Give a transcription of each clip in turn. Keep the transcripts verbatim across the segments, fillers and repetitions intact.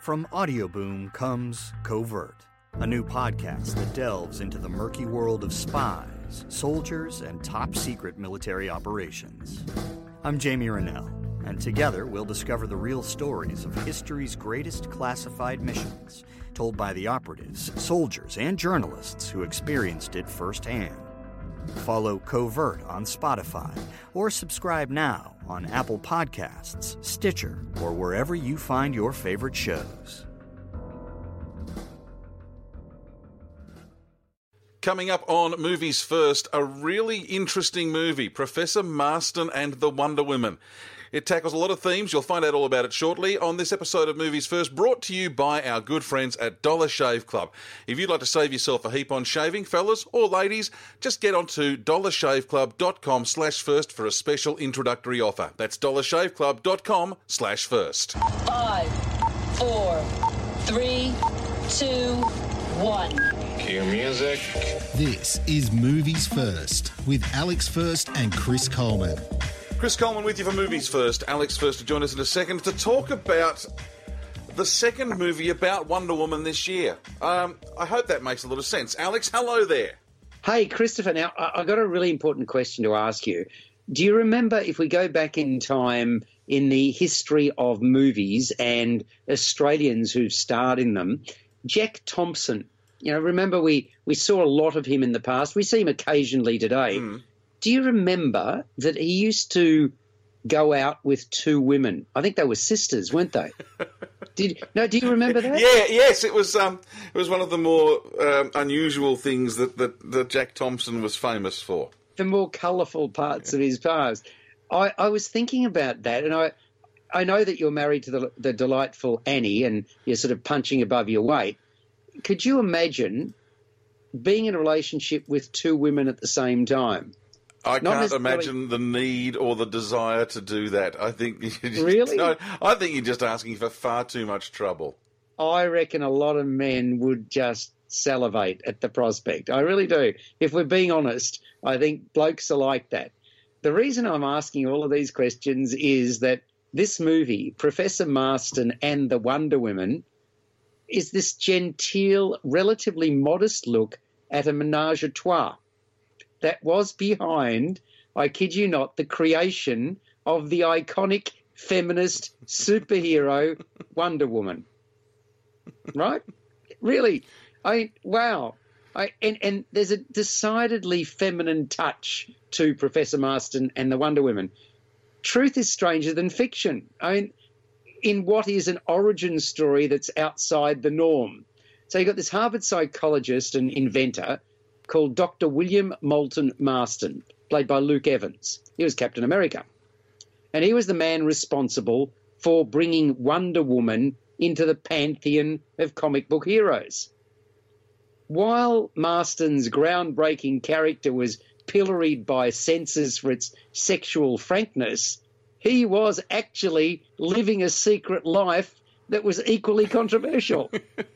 From Audioboom comes Covert, a new podcast that delves into the murky world of spies, soldiers, and top-secret military operations. I'm Jamie Rennell, and together we'll discover the real stories of history's greatest classified missions, told by the operatives, soldiers, and journalists who experienced it firsthand. Follow Covert on Spotify, or subscribe now on Apple Podcasts, Stitcher, or wherever you find your favorite shows. Coming up on Movies First, a really interesting movie, Professor Marston and the Wonder Women. It tackles a lot of themes. You'll find out all about it shortly on this episode of Movies First, brought to you by our good friends at Dollar Shave Club. If you'd like to save yourself a heap on shaving, fellas or ladies, just get onto dollarshaveclub.com slash first for a special introductory offer. That's dollarshaveclub.com slash first. Five, four, three, two, one. Cue music. This is Movies First with Alex First and Chris Coleman. Chris Coleman with you for Movies First. Alex First to join us in a second to talk about the second movie about Wonder Woman this year. Um, I hope that makes a lot of sense. Alex, hello there. Hey, Christopher, now I- I've got a really important question to ask you. Do you remember, if we go back in time in the history of movies and Australians who've starred in them, Jack Thompson, you know, remember we, we saw a lot of him in the past. We see him occasionally today. Mm. Do you remember that he used to go out with two women? I think they were sisters, weren't they? Did no? Do you remember that? Yeah, yes. It was. Um, it was one of the more um, unusual things that, that that Jack Thompson was famous for. The more colourful parts yeah. of his past. I, I was thinking about that, and I I know that you're married to the, the delightful Annie, and you're sort of punching above your weight. Could you imagine being in a relationship with two women at the same time? I Not can't imagine the need or the desire to do that. I think you just, really. No, I think you're just asking for far too much trouble. I reckon a lot of men would just salivate at the prospect. I really do. If we're being honest, I think blokes are like that. The reason I'm asking all of these questions is that this movie, Professor Marston and the Wonder Women, is this genteel, relatively modest look at a menage a trois that was behind, I kid you not, the creation of the iconic feminist superhero Wonder Woman. Right? Really. I wow. I and, and there's a decidedly feminine touch to Professor Marston and the Wonder Women. Truth is stranger than fiction. I mean, in what is an origin story that's outside the norm. So you've got this Harvard psychologist and inventor called Doctor William Moulton Marston, played by Luke Evans. He was Captain America. And he was the man responsible for bringing Wonder Woman into the pantheon of comic book heroes. While Marston's groundbreaking character was pilloried by censors for its sexual frankness, he was actually living a secret life that was equally controversial.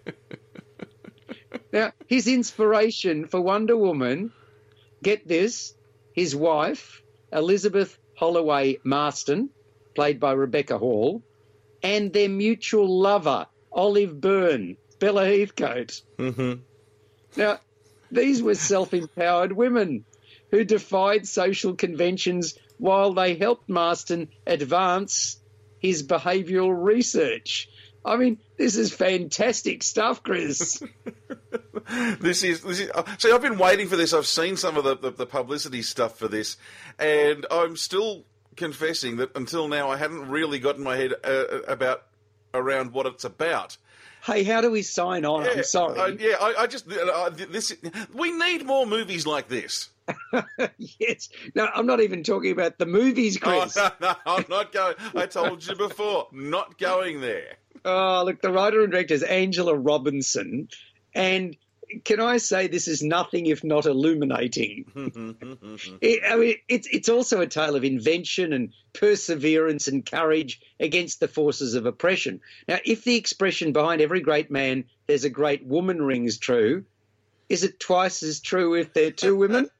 Now, his inspiration for Wonder Woman, get this, his wife, Elizabeth Holloway Marston, played by Rebecca Hall, and their mutual lover, Olive Byrne, Bella Heathcote. Mm-hmm. Now, these were self-empowered women who defied social conventions while they helped Marston advance his behavioural research. I mean, this is fantastic stuff, Chris. this is, this is. See, I've been waiting for this. I've seen some of the, the, the publicity stuff for this, and I'm still confessing that until now I hadn't really gotten my head uh, about around what it's about. Hey, how do we sign on? Yeah, I'm sorry. I, yeah, I, I just uh, this. We need more movies like this. Yes. No, I'm not even talking about the movies, Chris. Oh, no, no, I'm not going. I told you before, not going there. Oh, look, the writer and director is Angela Robinson, and can I say this is nothing if not illuminating? it, I mean, it's it's also a tale of invention and perseverance and courage against the forces of oppression. Now, if the expression behind every great man, there's a great woman rings true, is it twice as true if they're two women?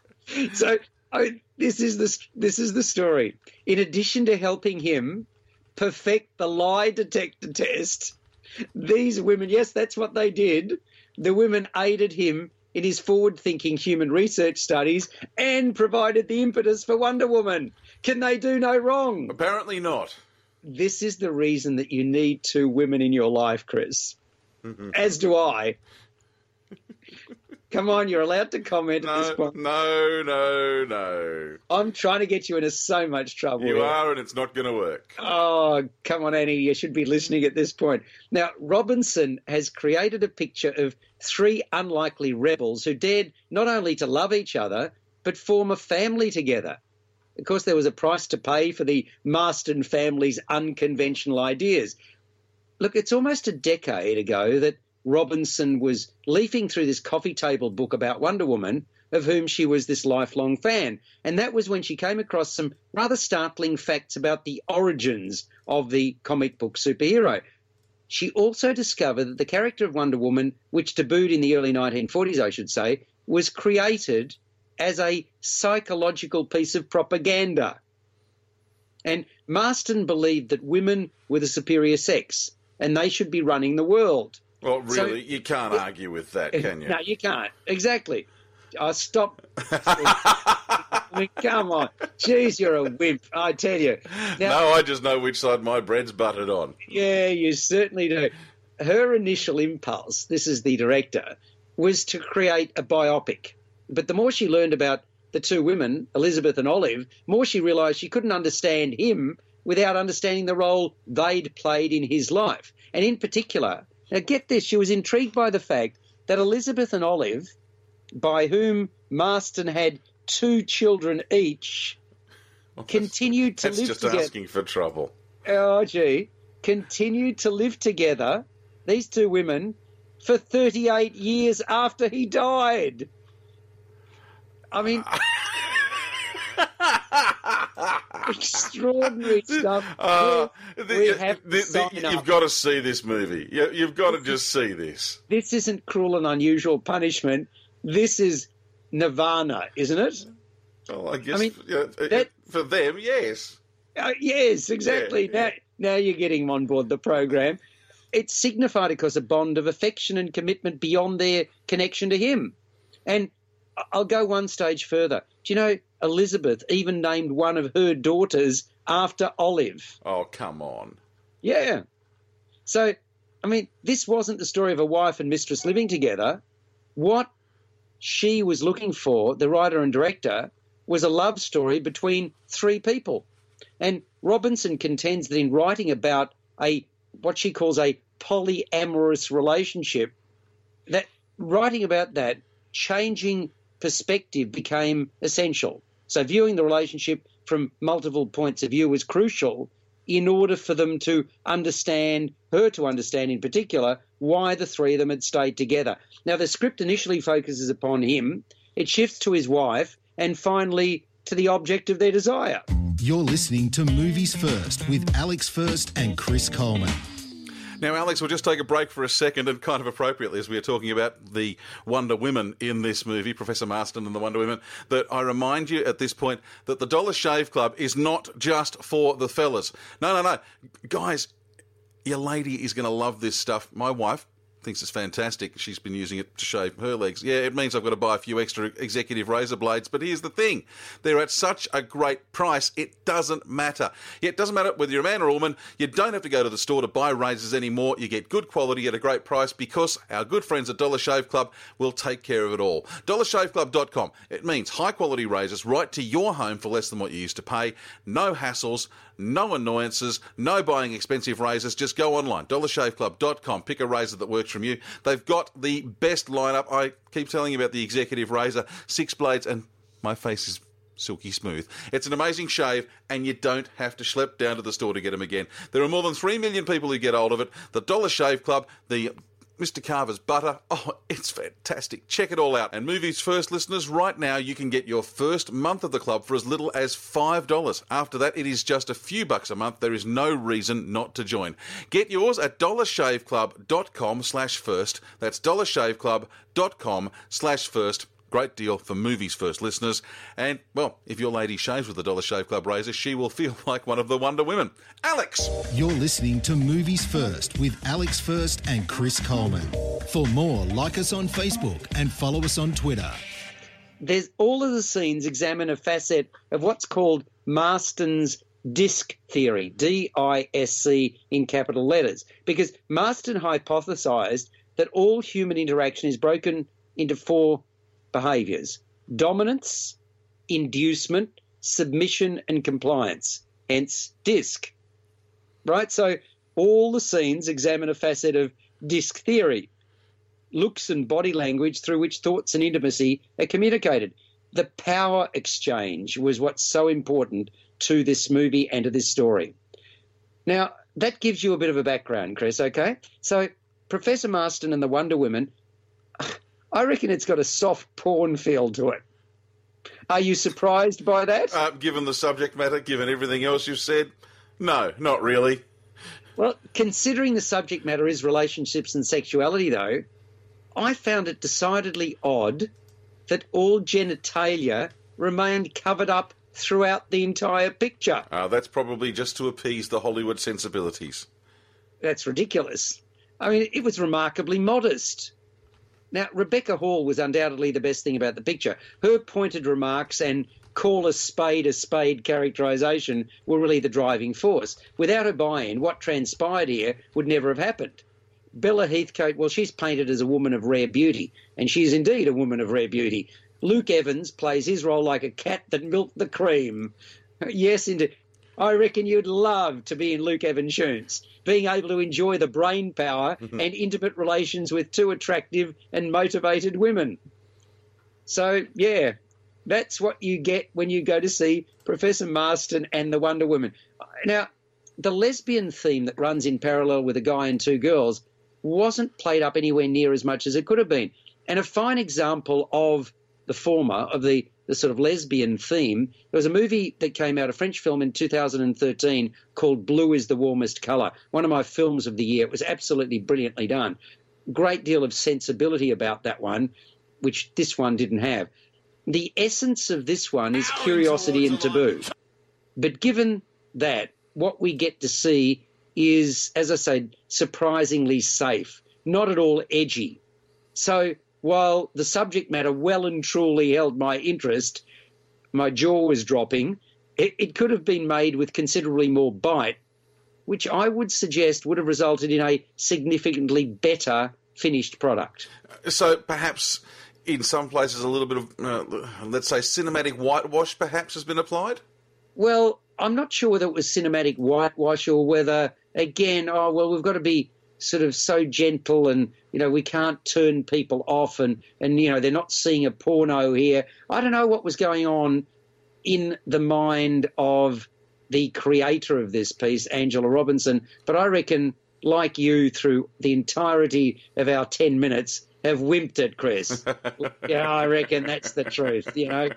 So I, this is the this is the story. In addition to helping him perfect the lie detector test, these women, yes, that's what they did. The women aided him in his forward-thinking human research studies and provided the impetus for Wonder Woman. Can they do no wrong? Apparently not. This is the reason that you need two women in your life, Chris. As do I. Come on, you're allowed to comment no, at this point. No, no, no. I'm trying to get you into so much trouble. You here. are, and it's not going to work. Oh, come on, Annie. You should be listening at this point. Now, Robinson has created a picture of three unlikely rebels who dared not only to love each other, but form a family together. Of course, there was a price to pay for the Marston family's unconventional ideas. Look, it's almost a decade ago that Robinson was leafing through this coffee table book about Wonder Woman, of whom she was this lifelong fan. And that was when she came across some rather startling facts about the origins of the comic book superhero. She also discovered that the character of Wonder Woman, which debuted in the early nineteen forties, I should say, was created as a psychological piece of propaganda. And Marston believed that women were the superior sex and they should be running the world. Well, really, So- you can't argue with that, can you? No, you can't. Exactly. I stop. I mean, come on. Jeez, you're a wimp, I tell you. Now, No, I just know which side my bread's buttered on. yeah, you certainly do. Her initial impulse, this is the director, was to create a biopic. But the more she learned about the two women, Elizabeth and Olive, more she realised she couldn't understand him without understanding the role they'd played in his life. And in particular, now get this, she was intrigued by the fact that Elizabeth and Olive, by whom Marston had two children each, continued to That's live just together. asking for trouble. Oh, gee, continued to live together, these two women, for thirty-eight years after he died. I mean, extraordinary stuff. Uh, we, the- we have the- to the- sign up. you've got to see this movie. You, you've got to just see this. This isn't cruel and unusual punishment. This is nirvana, isn't it? Well, I guess I mean, yeah, uh, that- for them, yes. Uh, yes, exactly. Yeah, yeah. Now, now you're getting on board the program. It signified, of course, a bond of affection and commitment beyond their connection to him. And I- I'll go one stage further. Do you know Elizabeth even named one of her daughters after Olive? Oh, come on. Yeah. So, I mean, this wasn't the story of a wife and mistress living together. What she was looking for, the writer and director, was a love story between three people. And Robinson contends that in writing about a what she calls a polyamorous relationship, that writing about that, changing perspective became essential. So viewing the relationship from multiple points of view was crucial in order for them to understand, her to understand in particular, why the three of them had stayed together. Now, the script initially focuses upon him, it shifts to his wife, and finally to the object of their desire. You're listening to Movies First with Alex First and Chris Coleman. Now, Alex, we'll just take a break for a second, and kind of appropriately, as we are talking about the Wonder Women in this movie, Professor Marston and the Wonder Women, that I remind you at this point that the Dollar Shave Club is not just for the fellas. No, no, no. Guys, your lady is going to love this stuff. My wife thinks it's fantastic. She's been using it to shave her legs. Yeah, it means I've got to buy a few extra executive razor blades, but here's the thing. They're at such a great price, it doesn't matter. Yeah, it doesn't matter whether you're a man or a woman. You don't have to go to the store to buy razors anymore. You get good quality at a great price because our good friends at Dollar Shave Club will take care of it all. dollar shave club dot com. It means high-quality razors right to your home for less than what you used to pay. No hassles, no annoyances, no buying expensive razors. Just go online, dollar shave club dot com. Pick a razor that works from you. They've got the best lineup. I keep telling you about the executive razor, six blades, and my face is silky smooth. It's an amazing shave, and you don't have to schlep down to the store to get them again. There are more than three million people who get hold of it. The Dollar Shave Club, the Mister Carver's butter. Oh, it's fantastic. Check it all out. And Movies First listeners, right now you can get your first month of the club for as little as five dollars. After that, it is just a few bucks a month. There is no reason not to join. Get yours at dollar shave club dot com slash first. That's dollar shave club dot com slash first. Great deal for Movies First listeners. And, well, if your lady shaves with the Dollar Shave Club razor, she will feel like one of the Wonder Women. Alex! You're listening to Movies First with Alex First and Chris Coleman. For more, like us on Facebook and follow us on Twitter. There's all of the scenes examine a facet of what's called Marston's disc theory, D I S C in capital letters, because Marston hypothesized that all human interaction is broken into four behaviours: dominance, inducement, submission and compliance, hence disc. Right? So all the scenes examine a facet of disc theory, looks and body language through which thoughts and intimacy are communicated. The power exchange was what's so important to this movie and to this story. Now, that gives you a bit of a background, Chris, okay? So Professor Marston and the Wonder Women, I reckon it's got a soft porn feel to it. Are you surprised by that? Uh, given the subject matter, given everything else you've said, no, not really. Well, considering the subject matter is relationships and sexuality, though, I found it decidedly odd that all genitalia remained covered up throughout the entire picture. Uh, that's probably just to appease the Hollywood sensibilities. That's ridiculous. I mean, it was remarkably modest. Now, Rebecca Hall was undoubtedly the best thing about the picture. Her pointed remarks and call a spade a spade characterisation were really the driving force. Without her buy-in, what transpired here would never have happened. Bella Heathcote, well, she's painted as a woman of rare beauty, and she's indeed a woman of rare beauty. Luke Evans plays his role like a cat that milked the cream. Yes, indeed. I reckon you'd love to be in Luke Evans' shoes, being able to enjoy the brain power and intimate relations with two attractive and motivated women. So, yeah, that's what you get when you go to see Professor Marston and the Wonder Woman. Now, the lesbian theme that runs in parallel with a guy and two girls wasn't played up anywhere near as much as it could have been. And a fine example of the former, of the, the sort of lesbian theme, there was a movie that came out, a French film in two thousand thirteen called Blue is the Warmest Colour, one of my films of the year. It was absolutely brilliantly done. Great deal of sensibility about that one, which this one didn't have. The essence of this one is curiosity and taboo. But given that, what we get to see is, as I said, surprisingly safe, not at all edgy. So while the subject matter well and truly held my interest, my jaw was dropping, it, it could have been made with considerably more bite, which I would suggest would have resulted in a significantly better finished product. So perhaps in some places a little bit of, uh, let's say, cinematic whitewash perhaps has been applied? Well, I'm not sure whether it was cinematic whitewash or whether, again, oh, well, we've got to be sort of so gentle and, you know, we can't turn people off and, and, you know, they're not seeing a porno here. I don't know what was going on in the mind of the creator of this piece, Angela Robinson, but I reckon, like you, through the entirety of our ten minutes, have wimped it, Chris. Yeah, I reckon that's the truth, you know.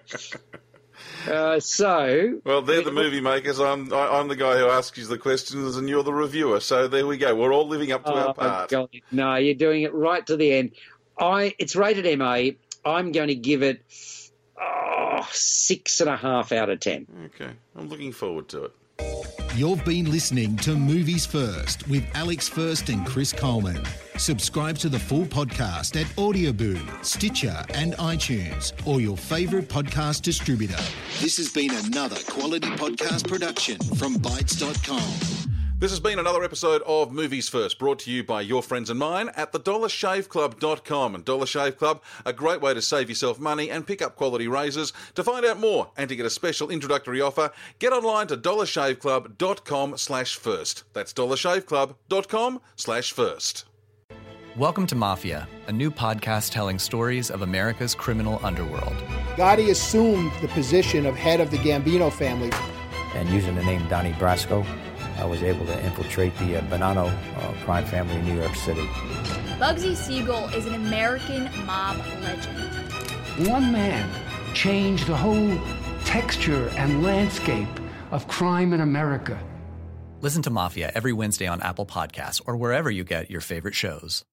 Uh, so... Well, they're the movie makers. I'm I, I'm the guy who asks you the questions and you're the reviewer. So there we go. We're all living up to oh, our part. God. No, you're doing it right to the end. I It's rated M A. I'm going to give it oh, six and a half out of ten. Okay. I'm looking forward to it. You've been listening to Movies First with Alex First and Chris Coleman. Subscribe to the full podcast at Audioboom, Stitcher and iTunes, or your favourite podcast distributor. This has been another quality podcast production from Bytes dot com. This has been another episode of Movies First, brought to you by your friends and mine at the dollar shave club dot com. And Dollar Shave Club, a great way to save yourself money and pick up quality razors. To find out more and to get a special introductory offer, get online to dollar shave club dot com slash first. That's dollar shave club dot com slash first. Welcome to Mafia, a new podcast telling stories of America's criminal underworld. Gotti assumed the position of head of the Gambino family. And using the name Donnie Brasco, I was able to infiltrate the uh, Bonanno uh, crime family in New York City. Bugsy Siegel is an American mob legend. One man changed the whole texture and landscape of crime in America. Listen to Mafia every Wednesday on Apple Podcasts or wherever you get your favorite shows.